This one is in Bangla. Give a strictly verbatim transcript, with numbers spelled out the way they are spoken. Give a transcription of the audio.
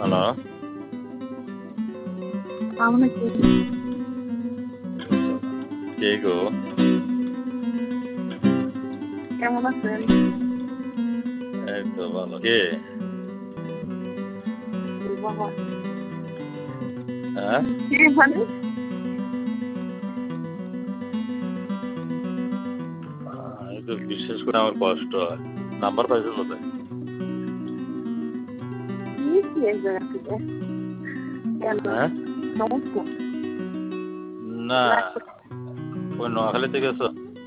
হ্যালো। আমাকে কে গো? কেমন আছেন? এই তো ভালো। কে? বাবা হ্যাঁ? কে মানে? আহ, এই তো বিশেষ করে আমার কষ্ট হয়। নাম্বার পাইছো কোথায়? কি কি এক জায়গা থেকে? কেন? হ্যাঁ? সমস্যা? না, রাগ করতে ওই নোয়াখালী থেকে গেছো?